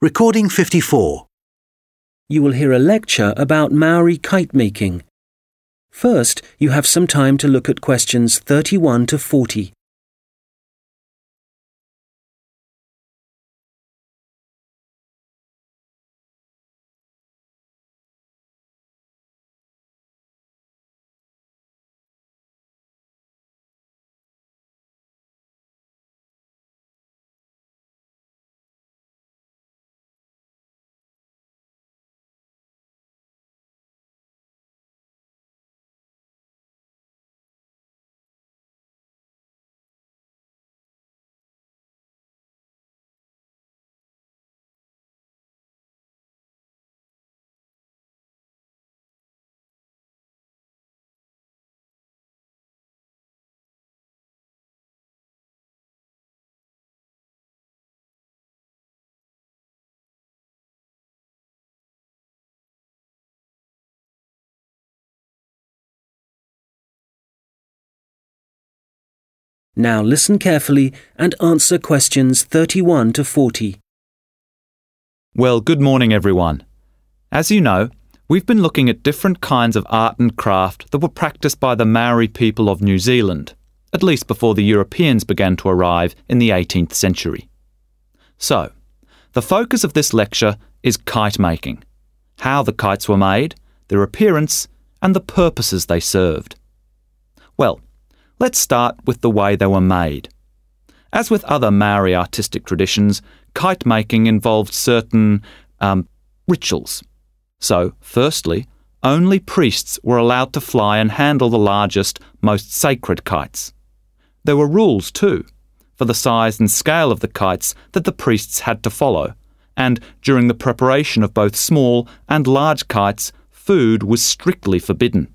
Recording 54. You will hear a lecture about Maori kite making. First, you have some time to look at questions 31 to 40. Now listen carefully and answer questions 31 to 40. Well, good morning everyone. As you know, we've been looking at different kinds of art and craft that were practiced by the Maori people of New Zealand, at least before the Europeans began to arrive in the 18th century. So, the focus of this lecture is kite making, how the kites were made, their appearance, and the purposes they served. Well, let's start with the way they were made. As with other Maori artistic traditions, kite making involved certain rituals. So, firstly, only priests were allowed to fly and handle the largest, most sacred kites. There were rules too, for the size and scale of the kites that the priests had to follow, and during the preparation of both small and large kites, food was strictly forbidden.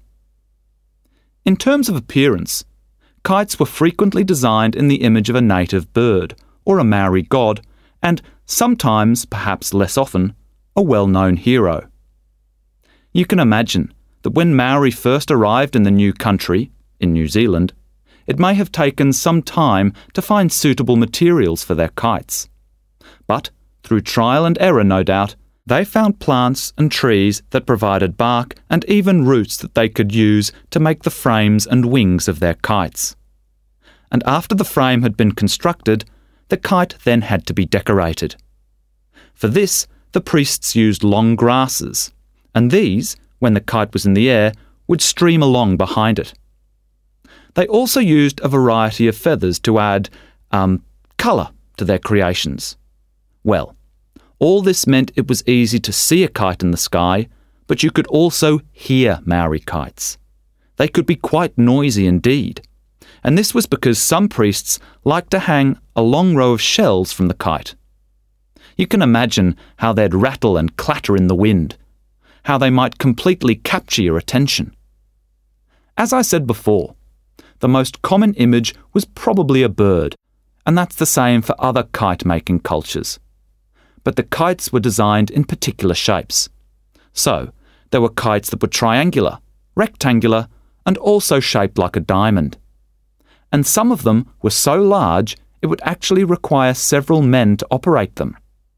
In terms of appearance, kites were frequently designed in the image of a native bird, or a Maori god, and sometimes, perhaps less often, a well-known hero. You can imagine that when Maori first arrived in the new country, in New Zealand, it may have taken some time to find suitable materials for their kites. But, through trial and error no doubt, they found plants and trees that provided bark and even roots that they could use to make the frames and wings of their kites. And after the frame had been constructed, the kite then had to be decorated. For this, the priests used long grasses, and these, when the kite was in the air, would stream along behind it. They also used a variety of feathers to add colour to their creations. Well, all this meant it was easy to see a kite in the sky, but you could also hear Maori kites. They could be quite noisy indeed, and this was because some priests liked to hang a long row of shells from the kite. You can imagine how they'd rattle and clatter in the wind, how they might completely capture your attention. As I said before, the most common image was probably a bird, and that's the same for other kite-making cultures. But the kites were designed in particular shapes. So, there were kites that were triangular, rectangular, and also shaped like a diamond. And some of them were so large it would actually require several men to operate them.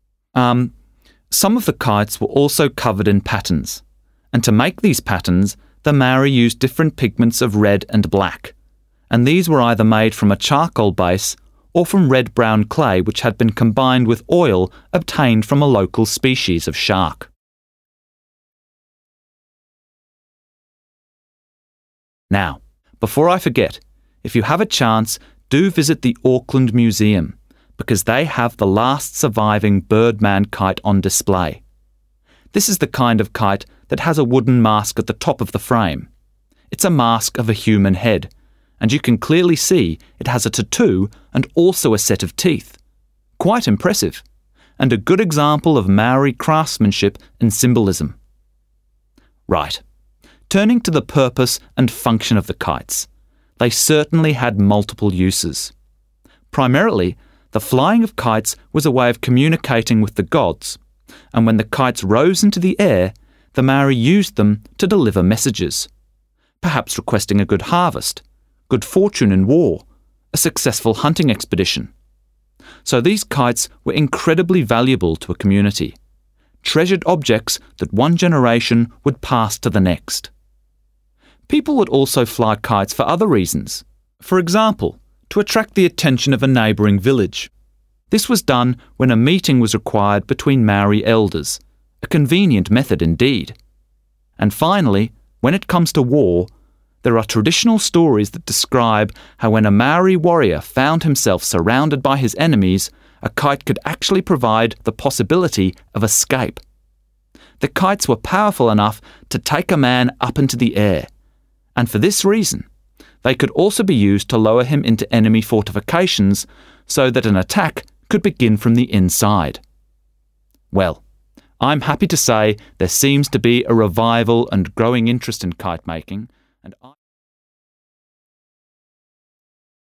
Some of the kites were also covered in patterns, and to make these patterns, the Maori used different pigments of red and black, and these were either made from a charcoal base or from red-brown clay which had been combined with oil obtained from a local species of shark. Now, before I forget, if you have a chance, do visit the Auckland Museum, because they have the last surviving Birdman kite on display. This is the kind of kite that has a wooden mask at the top of the frame. It's a mask of a human head, and you can clearly see it has a tattoo and also a set of teeth. Quite impressive, and a good example of Maori craftsmanship and symbolism. Right, turning to the purpose and function of the kites. They certainly had multiple uses. Primarily, the flying of kites was a way of communicating with the gods, and when the kites rose into the air, the Maori used them to deliver messages, perhaps requesting a good harvest, good fortune in war, a successful hunting expedition. so these kites were incredibly valuable to a community, treasured objects that one generation would pass to the next. People would also fly kites for other reasons. For example, to attract the attention of a neighbouring village. This was done when a meeting was required between Maori elders, a convenient method indeed. And finally, when it comes to war, there are traditional stories that describe how when a Maori warrior found himself surrounded by his enemies, a kite could actually provide the possibility of escape. The kites were powerful enough to take a man up into the air, and for this reason, they could also be used to lower him into enemy fortifications so that an attack could begin from the inside. Well, I'm happy to say there seems to be a revival and growing interest in kite making, and